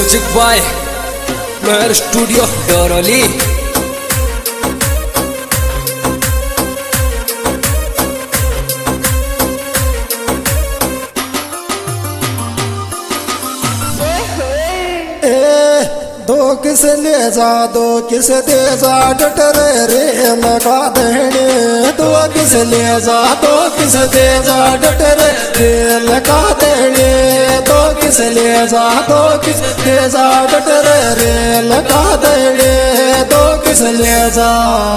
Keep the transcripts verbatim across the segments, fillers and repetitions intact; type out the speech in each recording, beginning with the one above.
Music by Mehar studio Dorli. दो किस ले जा दो किस दे जा डटरे रे लगा देने। दो किस ले जा दो किस दे जा डटरे रे लगा देने। दो किस ले जा दो किस दे जा डटरे रे लगा देने। दो किस ले जा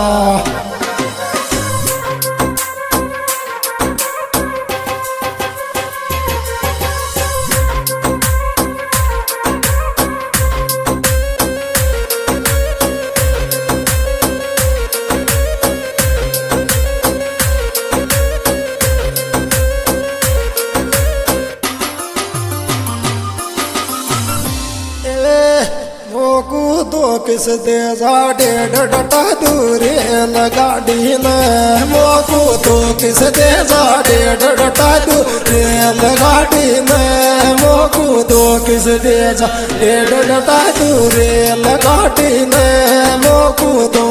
दो किस दे जा डेढ़ डटा दूरे लगाड़ी ने। मोकू दो किस दे जा डेढ़ डटा दूरे लगाड़ी ने। मोकू दो किस दे जा डेढ़ डटा दूरे लगाड़ी ने। मोकू दो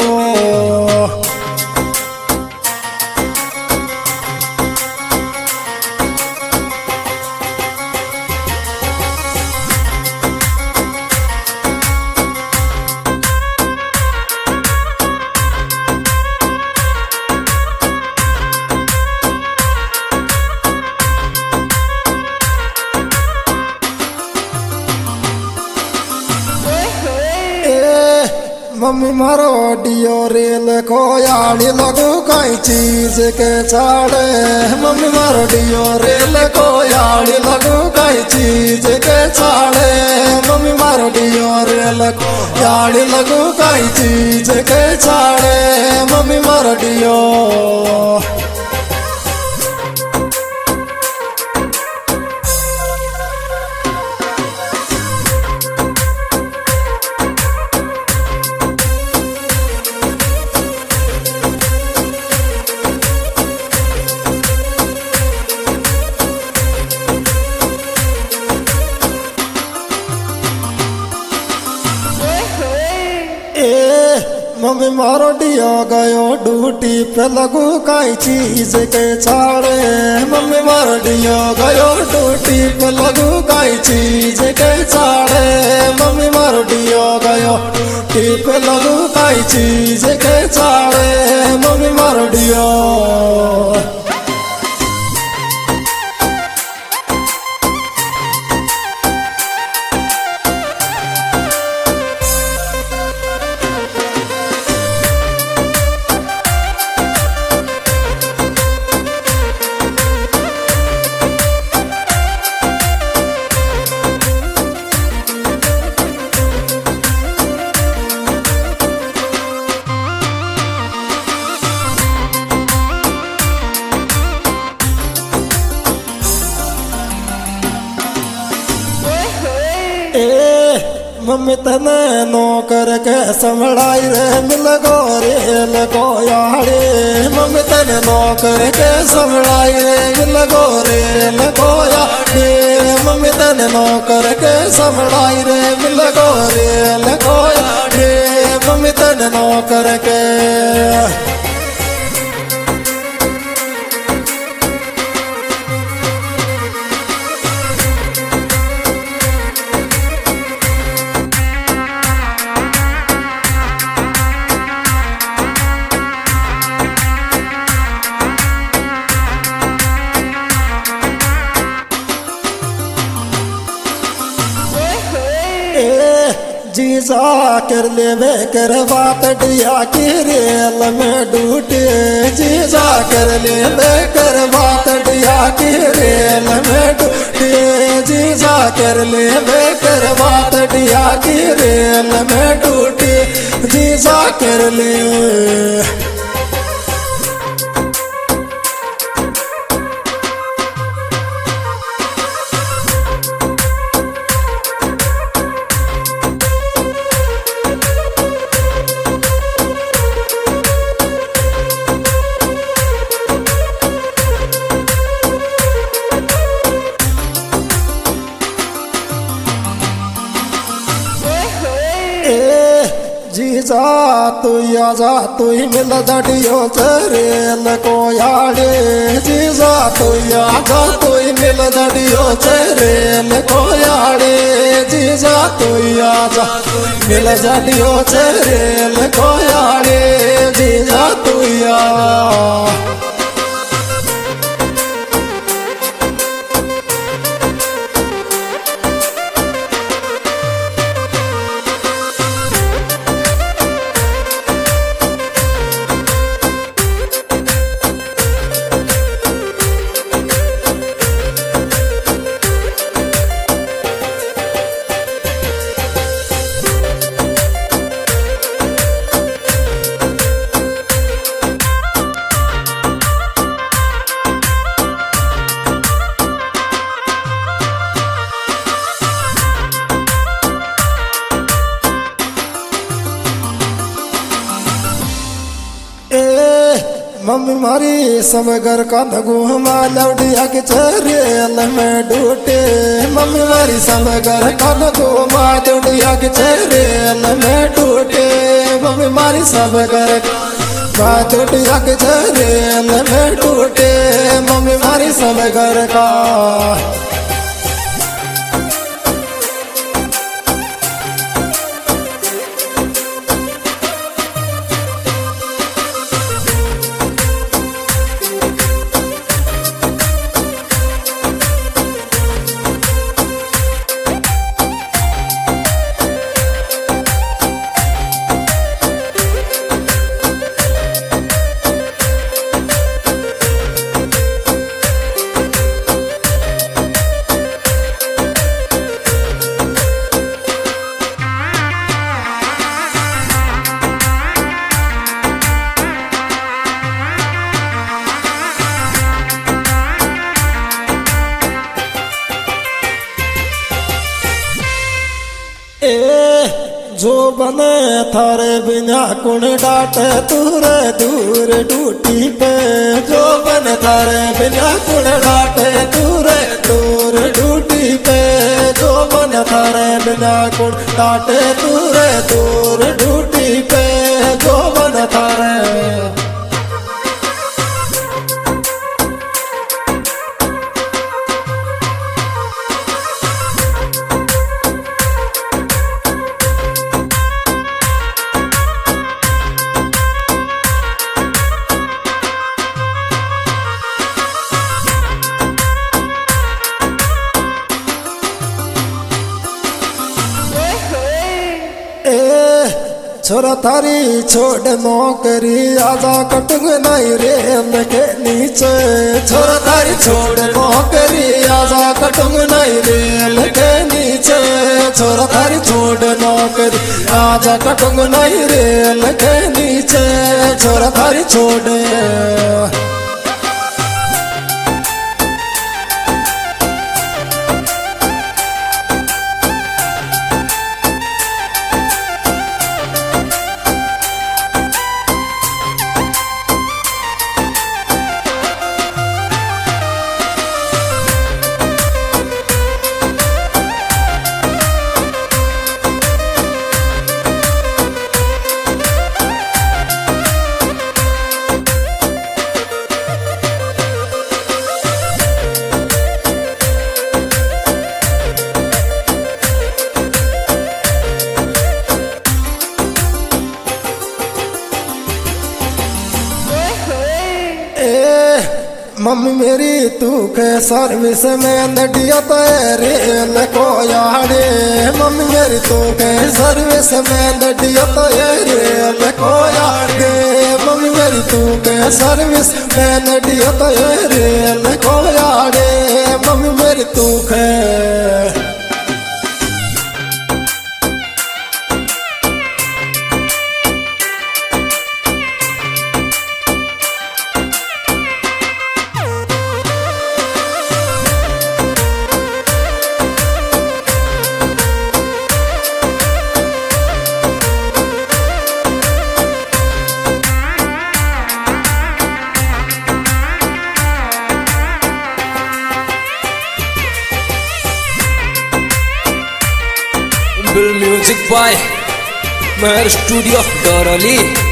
मम्मी मारो डियो रेल को यानी लगू कई चीज के छाड़े। मम्मी मारो डियो रेल को यानी लगू कई चीज के छाड़े। मम्मी मारो डियो रेल को यानी लगू कई चीज के छाड़े। मम्मी मारो डियो मम्मी मारो डियो गयो ड्यूटी पे लगू कई चीज के छाड़े। मम्मी मारो डियो गयो ड्यूटी पे लगू कई चीज के छाड़े। मम्मी मारो डियो गयो ड्यूटी पे लगू कई चीज के छाड़े। मम्मी मारो डियो मम्मी तने नौकर के संभड़ाई रे मिल गोरे लगो यारे। मम्मी तने नौकर के संभड़ाई रे मिल गोरे लगो यारे। मम्मी तने नौकर के संभड़ाई रे मिल गोरे लगो यारे। मम्मी तने नौकर के जीजा कर ले कर बात डिया की रेल में डूटे। जीजा कर ले कर बात डिया की रेल में डूटे। जीजा कर ले कर बात डिया की रेल में डूटे। जीजा कर ले जीजा तू आजा तू मिल जडियो चरेल को याड़े जीजा तू आजा तू मिल जडियो चरेल को याड़े जीजा तू आजा मिल जडियो चरेल को याड़े जीजा तू आ मम्मी मारी समगर का नगुमा लौटिया के चरेल में डूटे मम्मी मारी समगर का नगुमा लौटिया के चरेल में डूटे मम्मी मारी समगर का लौटिया के चरेल में डूटे मम्मी मारी समगर का जो बने थारे बिना कुण डाटे तुरे दूर डूटी पे जो बने थारे बिना कुण डाटे तुरे दूर डूटी पे जो बने थारे बिना कुण डाटे तुरे दूर डूटी पे जो बने थारे छोरा थारी छोड़ नौकरी आजा कटुंग नहीं रेल के नीचे छोरा थारी छोड़ नौकरी आजा कटुंग नहीं रेल के नीचे छोरा थारी छोड़ नौकरी आजा कटुंग नहीं रेल के नीचे छोरा थारी छोड़ मम्मी मेरी तू के सर्विस में नडिया रेल को याड़े मम्मी मेरी तू के सर्विस में नडिया रेल को याड़े मम्मी मेरी तू के सर्विस में नडिया रेल को याड़े मम्मी मेरी तू के Music by Mahar studio Dorli.